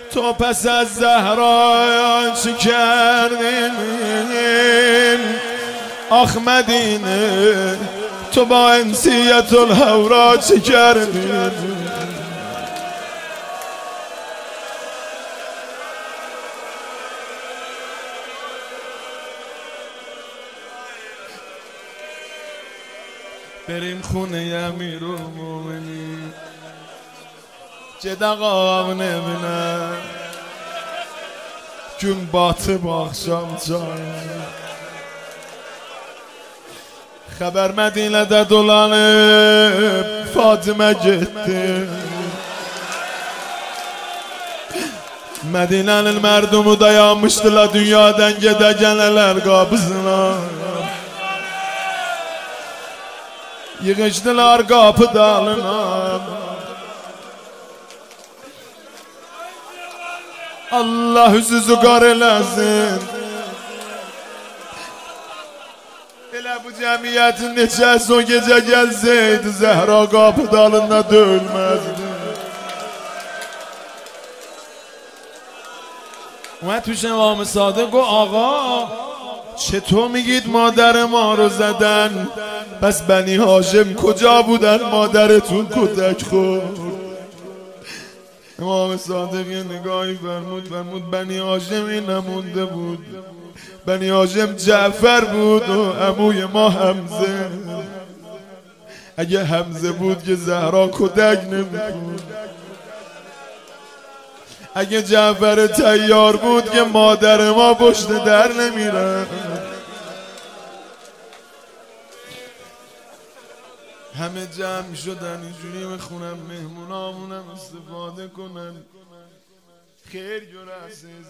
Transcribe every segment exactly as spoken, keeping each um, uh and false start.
تو پس از زهرا چی کردین؟ آخ مدینه تو با انسیت الهورا چی کردین؟ بریم خونه امیرالمومنین جدقام نبینم gün batıb axşam çayı Xəbər Mədinədə dolanıb Fatimə getdi Mədinənin mərdumu dayanmışdılar dünyadan gedə gələlər qapısına Yığışdılar qapı dalına Allah üzüzü qar eləsin Elə bu cəmiyyətin neçəsi o gecə gəlsəydi Zəhra qapı dalında döyülməzdi اومد توش امام صادق و آقا چطور میگید مادر ما رو زدن پس بنی هاشم کجا بودن مادرتون کتک خورد امام صادق یه نگاهی فرمود فرمود بنی هاشمی نمونده بود بنی هاشم جعفر بود و عموی ما حمزه اگه حمزه بود که زهرا کتک نمیخورد اگه جعفر تیار بود که مادر ما پشت در نمیره همه جمع شدن اینجوری میخونم مهمونامونم استفاده کنن خیر görəsiz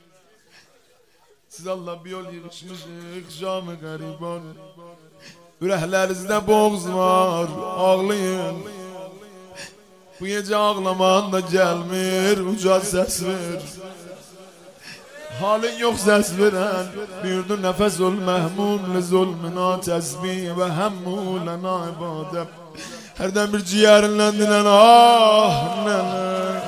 siz Allah bir yol yığışmışıq şam-ı qəriban ürəklərinizdə boğuz var ağlayın bu gece ağlaman da gelmir uca ses ver halin yok ses veren büyürdü nefes ol mehmumle zulmüna tesbih ve hemmulena ibadet herden bir ciğerinden dinen ah neler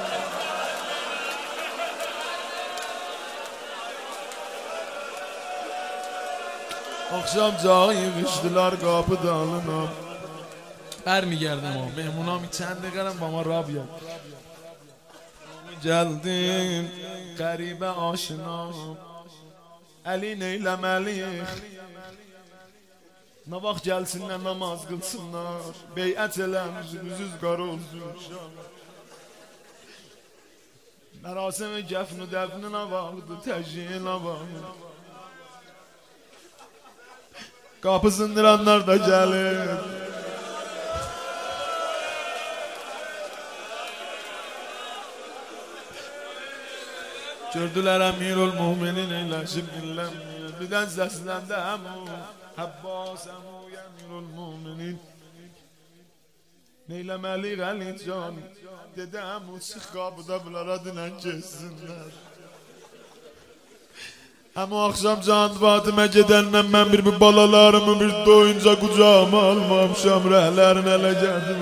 akşam cağı yığıştılar kapı dalına برمیگردم ها مهمونا می چند دقیقه با ما را بیاد geldim غریب آشنا علی neylemeli ne vaxt gelsinler namaz kılsınlar beyət eləmiş yüzüz qar olsun merasim gəfn-ü dəfninə vaxtı təcyilə vaxtı qapı sındıranlar da gəlir Gördülər Əmirülmüminin eyləşib dinlənmir Birdən səsləndə əmu Həbbas əmuy Əmirülmüminin Neyləməli Əli can Dedi əmu çıx qapıda bunlara dinən geçsinlər Əmu axşam can Fatimə gedəndən mən bir bir balalarımı bir doyunca qucağıma almamışam rəhlərin ələ gəldim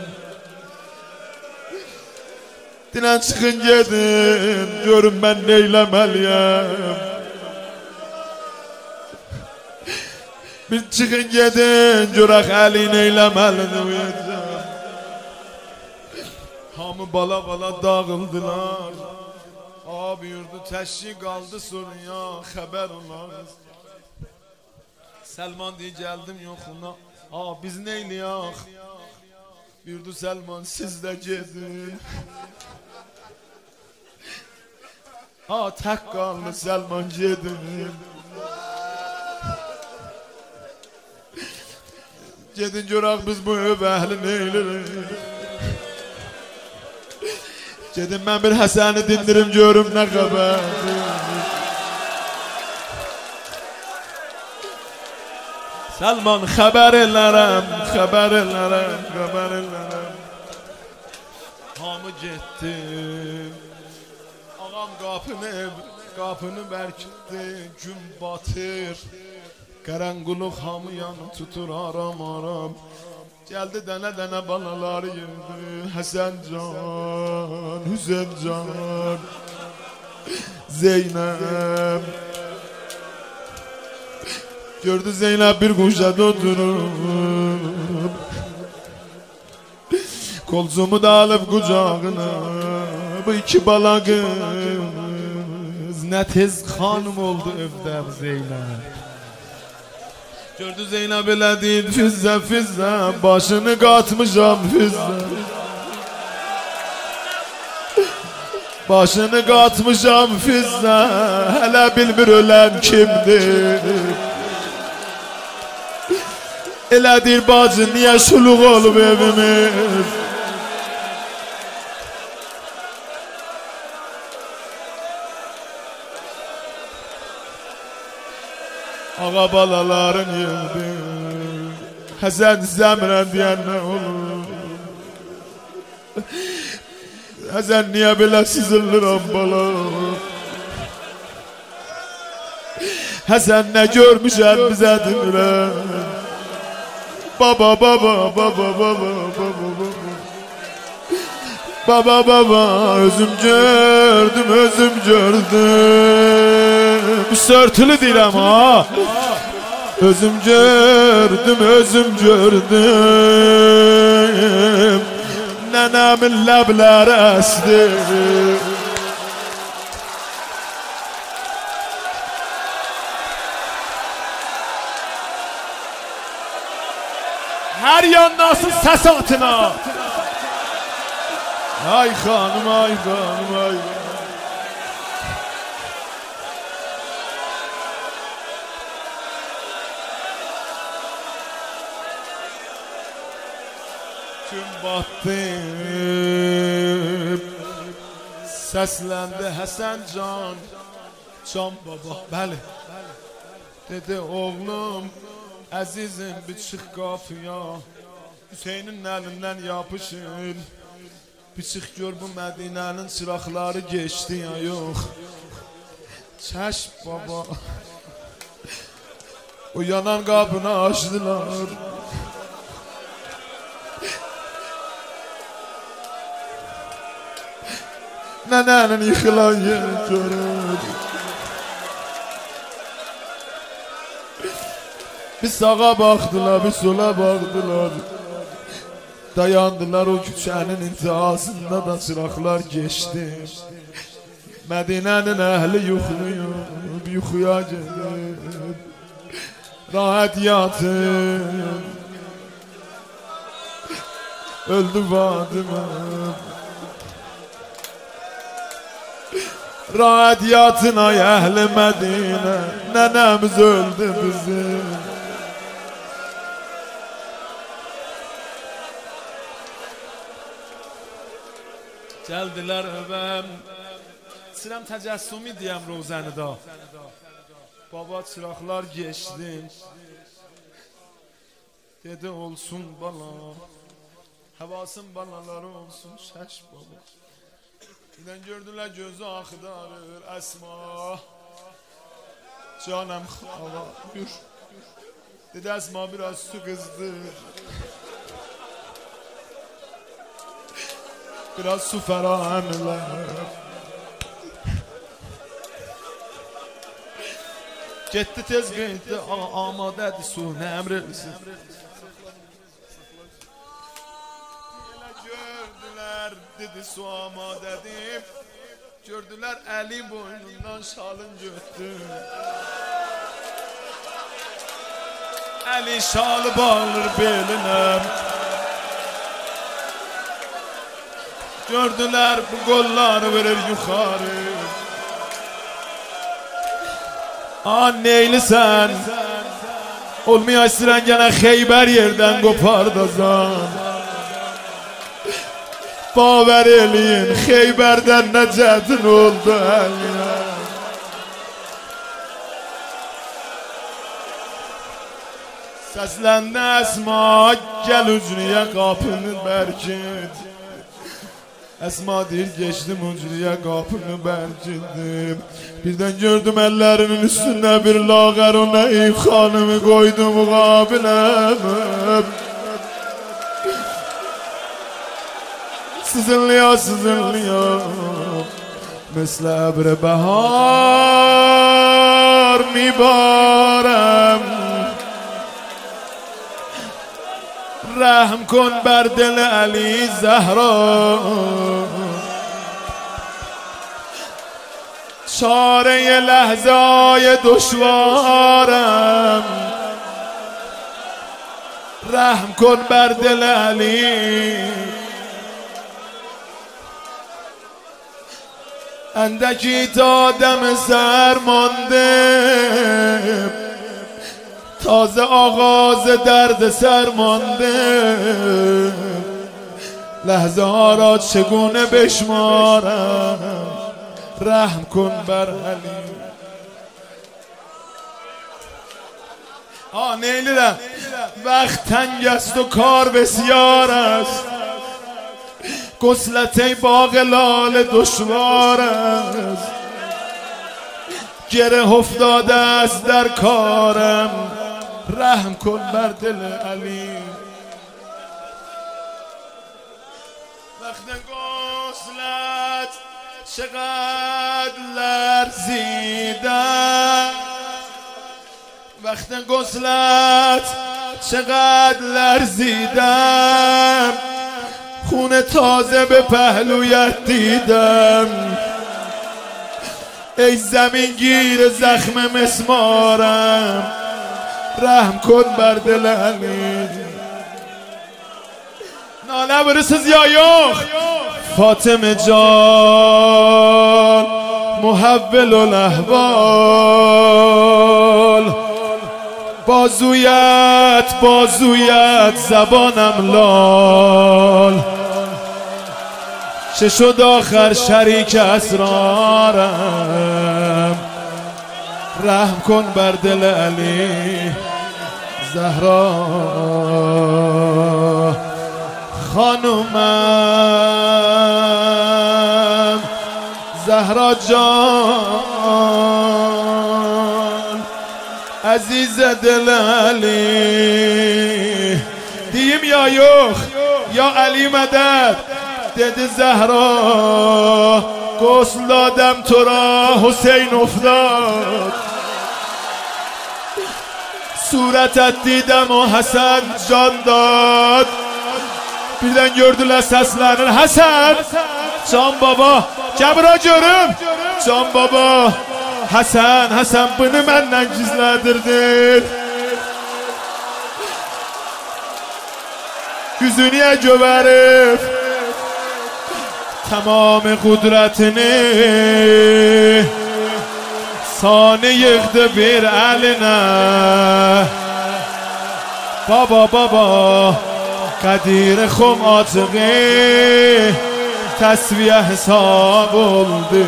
Dinən çıxın gedin, görün mən neyləməliyəm Bir çıxın gedin, görək Əli neyləməlidir Hamı bala bala dağıldılar Abi yurdu təşri qaldı soruya, xəbər olar Səlman deyə gəldim yoxuna Aa biz neyliyək Yurdu Səlman siz də gedin Ha tək qaldı Səlman gedin Gedin görək biz bu ev əhli neylirik Gedin mən bir Həsəni dindirim görüm nə xəbər Səlman xəbər elərəm, xəbər elərəm, xəbər elərəm Hamı getdi Ağam qapını, qapını bərkitdi Gün batır Qaranquluq hamı yanı tutur aram aram Geldi dene dene balalar yedi. Hasan can, Hüseyin can, Zeynep. Gördü Zeynep bir kuşada oturup, kolcumu da alıp kucağına. Bu iki bala kız ne tez hanım oldu evde Zeynep. Gördü Zeynep elə deyil Fizzə Fizzə, başını katmışam Fizzə, başını katmışam Fizzə, hələ bilmir ölən kimdir. Elə deyir bacı niye şuluq olub evimiz. Ağa balaların yıldı, Həsən Zəmrə deyən nə olur? Həsən niyə belə sızılırım bala? Həsən nə görmüşəm bizə demirəm. Baba baba baba baba baba baba Baba baba özüm gördüm özüm gördüm. Sörtülü deyirəm ha. Özüm gördüm özüm gördüm. Nənəmin ləbləri əsdi. Her yandasın ses altına. Ay hanım ay hanım ay. Gün battı, seslendi Hasan can, can baba, bəli. Dedi oğlum, əzizim bir çıx qapıya, Hüseynin əlindən yapışın. Bir çıx gör bu Mədinənin çıraqları geçti ya yox. Çəş baba. O yanan qapını açdılar. Nənənin yıxılan yeri görür. Bir sağa baktılar, bir sola baktılar. Dayandılar o küçənin intihasında da çıraqlar geçti. Mədinənin əhli yuxlayıb, yuxuya gedib. Rahat yatıb, öldü Fatıma. Rahat yatın ay əhli Mədinə, nənəmiz öldü bizim. Gəldiler evəm, Sirəm təcəssümü deyəm rozəni da. Baba çıraqlar geçdi. Dedi olsun bala, havasın balaları olsun şəş baba. Birdən gördülər gözü axıdarır Əsma. Canım hava buyur. Dedi Əsma biraz su qızdır. Biraz su ferahamlar. Getdi tez qeytdi, amadədir su, nə əmrirsin? Elə gördülər, dedi su amadədir. Gördülər əli boynundan şalın götdü. Əli şalı bağlır belinə. Gördüler bu kolları verir yukarı. Anneyli sen olmaya istiren gene Xeybər yerden kopardazan. Baver eləyin Xeybərdən nəcətin oldu əlinə. Səsləndi Əsma gəl ucniyə qapını bərkid. Əsma deyir geçdim ucniyə qapını bərkidim. Birdən gördüm əllərinin üstündə bir lağər o nəif xanımı qoydu müqabiləm. سوزنلیا سوزنلیا مثل ابر بهار میبارم. رحم کن بر دل علی زهرا، چاره لحظه های دشوارم. رحم کن بر دل علی، اندکی تا دم سر مانده، تازه آغاز درد سر مانده. لحظه ها را چگونه بشمارم، رحم کن بر علی. آه نیلیدم. وقت تنگ است و کار بسیار است، گسلته باغ لاله دشوار است. گره افتاده است در کارم، رحم کن بر دل علی. وقت گسلت چقدر لرزیدم، وقت گسلت چقدر لرزیدم. خون تازه به پهلویت دیدم، ای زمین گیر زخم مسمارم، رحم کن بر دل علی. ناله برس زیایوخ فاطمه جان محول الاحوال. بازویت بازویت زبانم لال، چه شد آخر شریک اسرارم. رحم کن بر دل علی زهرا خانومم. زهرا جان عزیز دل علی. دیم یا یوخ یا علی مدد دد زهرا. غسل دادم تو را حسین افتاد، صورتت دیدم و حسن جان داد. birden gördüler seslerini. Hasan, Can baba, Cəbra görüm, Can baba. Hasan, Hasan bunu məndən gizlədirdin. Yüzünüyə göverib tamamı qudretini sani yığdı bir əlinə. Baba, baba قدیر خم آتقی تصویه حساب oldu.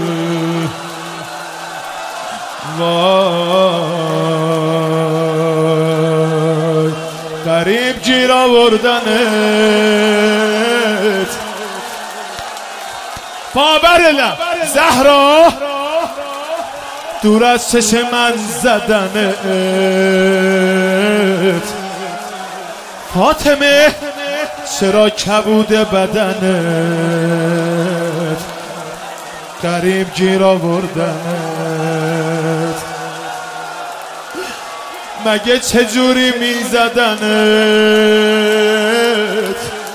Vay garip gir avurdanıt. باور elə Zəhra دور از چشم من زدنت. فاطمه چرا کبود بدنت غریب گیر آوردنت. مگه چجوری میزدنت؟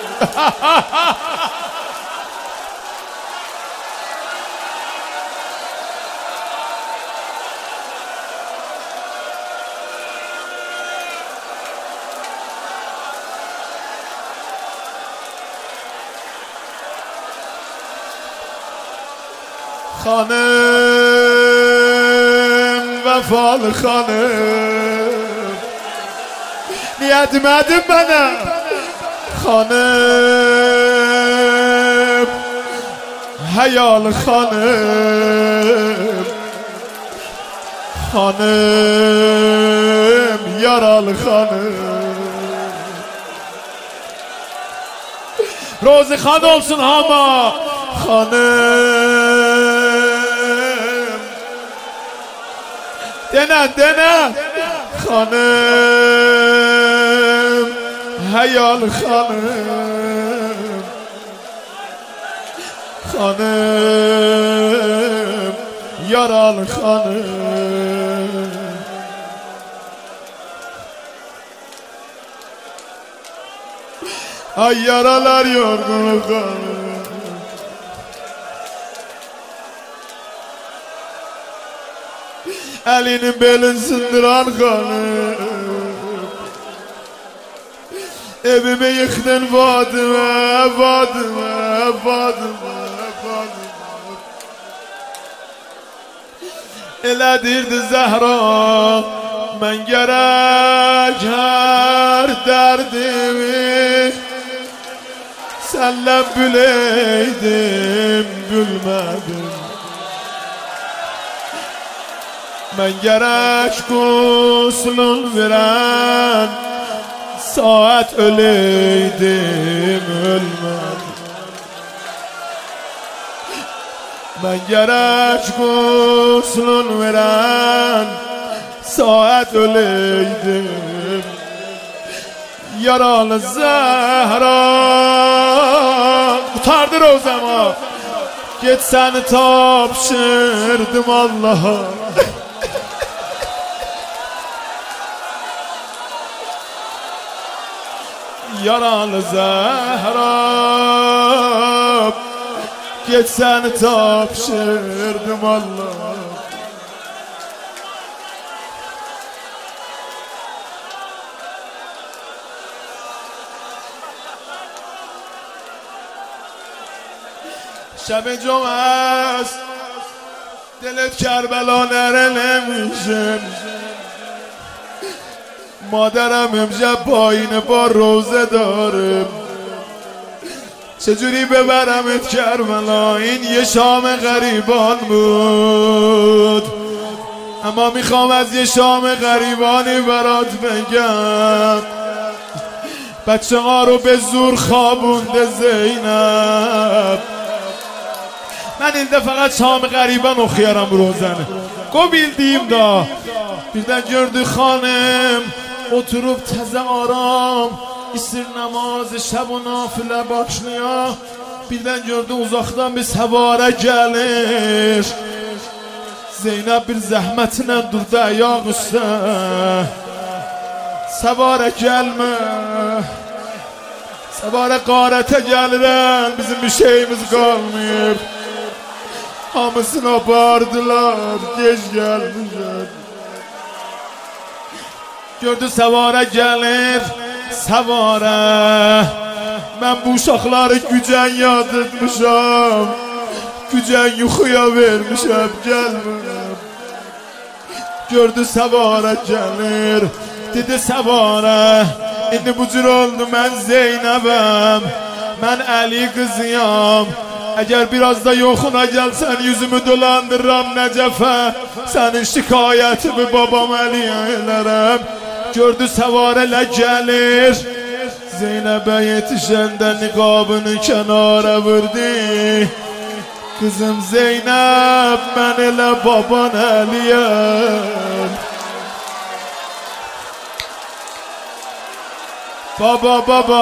خانم وفال خانم نیدمدم منم. خانم حیال خانم، خانم یارال خانم. روز خان olsun hama خانم. دنن دنن خانم حیال خانم. خانم یاران خانم ay yaralar yorgun kanım elinin belin sındıran kanım evimi yıktın Fatıma Fatıma Fatıma Fatıma elədirdi Zəhra mən gərək hər dərdimi sənlə biləydim bilmədim mən gərək quslun verən saat öləydim ölmədim mən gərək quslun verən saat öləydim yaralı Zəhra utardır o zaman get səni tapşırdım Allah'a yaralı Zəhra get səni tapşırdım Allah'a شب جمعه است دلت کربلا نره نمیشه مادرم امشب پایین با روزه داره چجوری ببرمت کربلا این یه شام غریبان بود اما میخوام از یه شام غریبانی برات بگم بچه ها رو به زور خوابونده زینب من indi faqat Şam-ı Qəriban oxuyaram rozanı. O bildiyim da. Birdən gördü xanım oturub təzə aram istir namazı şəb o nafilə başlıyor. Birdən gördü uzaqdan bir səvarə gəlir. Zeynəb bir zəhmətinə durdu ayaq üstə. Səvarə gəlmə. Səvarə qarətə gəlirən bizim bir şeyimiz qalmayıb. Hamısını apardılar, geç gelmişler. Gördü səvarə gəlir, səvarə mən bu uşaqları gücən yadırtmışam, gücən yuxuya vermişəm, gəlməm. Gördü səvarə gəlir, dedi səvarə indi bu cür oldu mən Zeynəbəm, mən Əli qızıyam. Eğer biraz da yoxuna gelsen yüzümü dolandırram Necəfə Senin şikayetimi babam Əliyə elərəm Gördü səvarələ gəlir Zeynəbə yetişəndə niqabını kənara vurdu Kızım Zeynəb mən elə baban Əliyəm Baba baba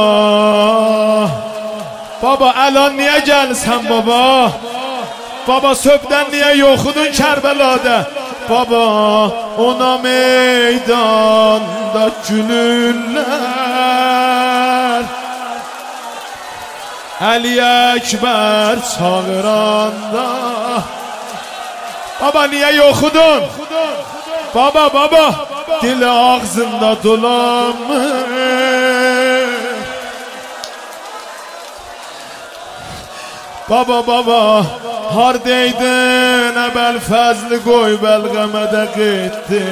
Baba الان niye gelsen baba Baba söbden niye yokudun Kerbela'da Baba ona meydanda gülürler Ali Ekber çağıranda Baba niye yokudun Baba baba dili ağzında dolanmış Baba baba hardaydın əbəl fəzli qoy bəlğəmədə qetdi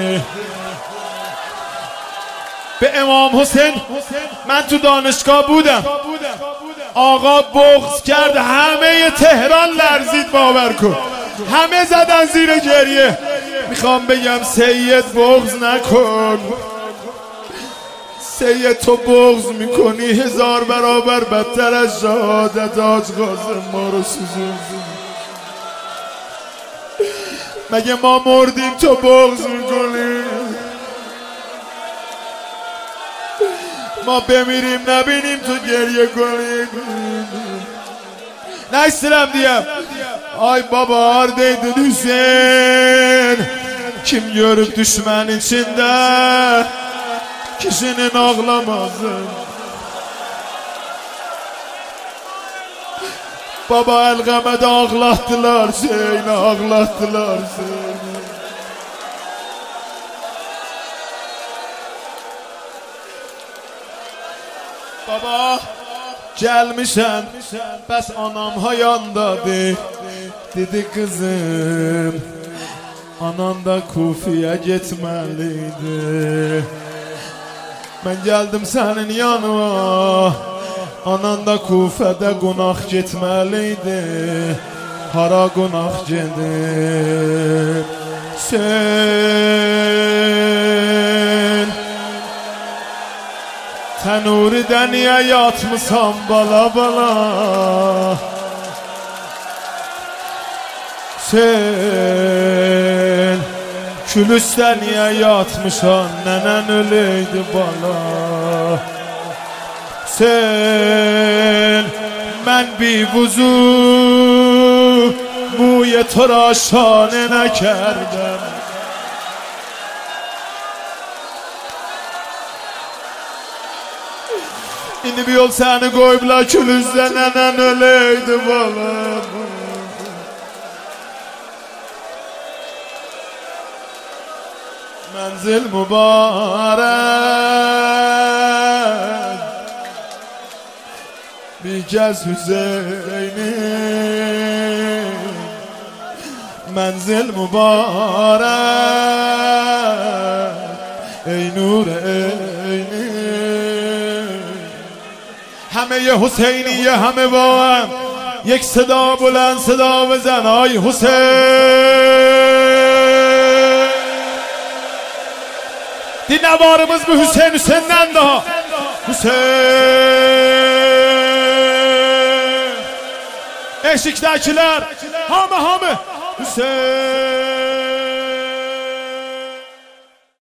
به امام حسین من تو دانشگاه بودم آقا بغض کرد همه تهران لرزید باور کن همه زدن زیر گریه میخوام بگم سید بغض نکن سید تو بغض میکنی هزار برابر بدتر از شهادت حاج قاسم ما رو سوزوندی مگه ما مردیم تو بغض میکنی ما بمیریم نبینیم تو گریه کنی Ne istirem diyem. Ay baba hardaydın Hüseyin. Kim görüp düşman içinde kişinin ağlamazın. Baba Elgamede ağlattılar seni, ağlattılar seni. Baba gelmişəm, bəs anam hayandadır. Dedi kızım, anan da Kufiyə getməliydi. Mən gəldim sənin yanıma, anan da Kufədə qonaq getməliydi. Hara qonaq gedib sen Tənuridə niyə yatmısan bala bala? Sen külüstə niyə yatmışan? Nənən öleydi bala. Sen mən bir vuzu موی تو را شانه نکردم. İndi bir yol seni koyublar külüzden nenen öleydi balam. Menzil mübarek bir kez Hüseyin'im. Menzil mübarek ey nur eyni. همه یه حسینیه همه با هم یک صدا بلند صدا بزن آی حسین. Dinlevarımız bu Hüseyin Hüseyin'den daha Hüseyin. Eşiktekiler hamı hamı Hüseyin.